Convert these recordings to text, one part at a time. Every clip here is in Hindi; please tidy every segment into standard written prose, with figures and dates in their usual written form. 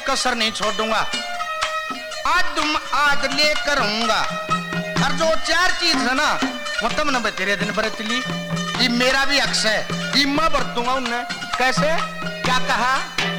कसर नहीं छोड़ूंगा। आज लेकर आऊंगा। और जो 4 चीज है ना वो तम न तेरे दिन बरत ली, ये मेरा भी हक है, ये मैं बरतूंगा उन्हें। कैसे, क्या कहा?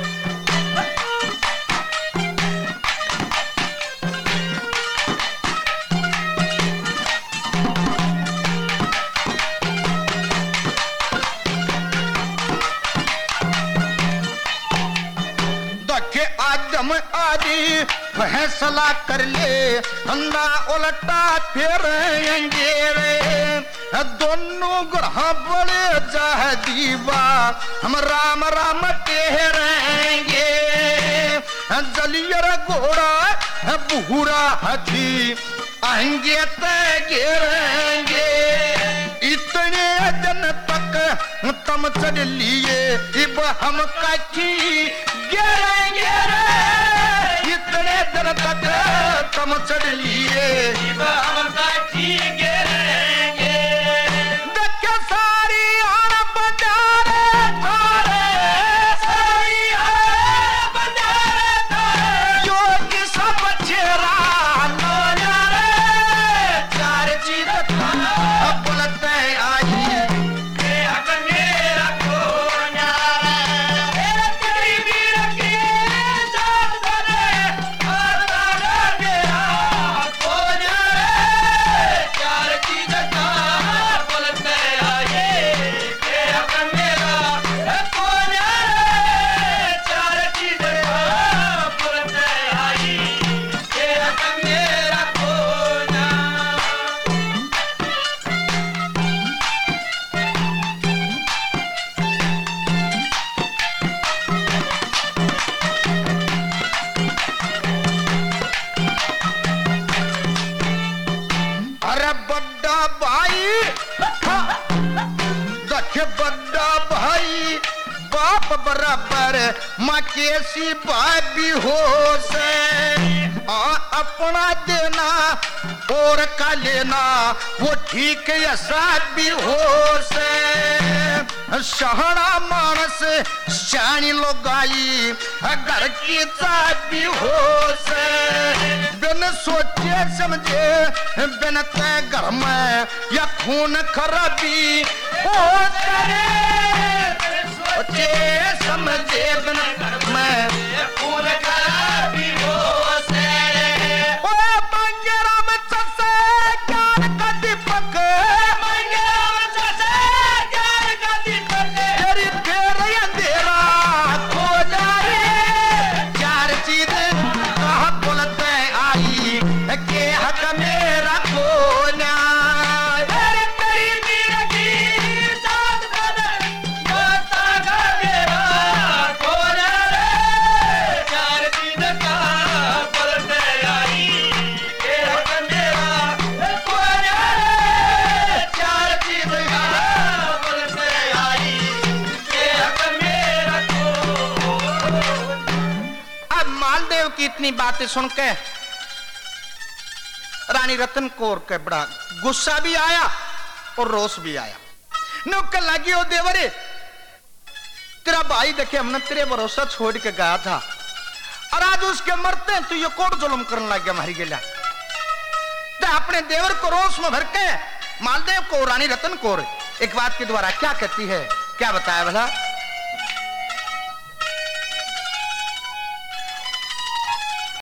आदि फैसला कर ले, ना उल्टा फेरेंगे रे। दोनों ग्रह बड़े जहदीवा, हम राम राम ठहरेंगे। जलियर घोड़ा बुहरा हाथी आएंगे ते गिरेंगे। इतने दिन तक तम चढ़ लिए, अब हम कच्ची गिरेंगे रे। इतने दिन तक तम चढ़ लिए, अब हम कच्ची गिरेंगे। देखे सारी आन बजारे थारे, सारी आन बजारे थारे। योगी सब चेहरा नो यारे, 4 चीज बोलते आई। बराबर माँ कैसी भाभी हो से, अपना देना और का लेना वो ठीक ऐसा भी हो से। शहरा मानस शानी लोगाई घर की चाबी हो से। बिन सोचे समझे बिन तय घर में या खून खराबी हो करे। सोचे समझे बिन घर में खून खराबी हो से। ओ मंगेरा में चसे ज्ञान का दीपक, मंगेरा में चसे ज्ञान का दीपक। तेरी फेर अंधेरा खो जाए, 4 चीज कहा बोलते आई के हक मेरा खोना। इतनी बातें सुन के रानी रतन कौर के बड़ा गुस्सा भी आया और रोष भी आया। नुक्कड़ लगी हो देवरे, तेरा भाई देखे हमने तेरे भरोसा छोड़ के गया था और आज उसके मरते तू ये कोट जुल्म करने लग गया मारी गेला। तो अपने देवर को रोष में भर के मालदेव को रानी रतन कौर एक बात के द्वारा क्या कहती है, क्या बताया भला?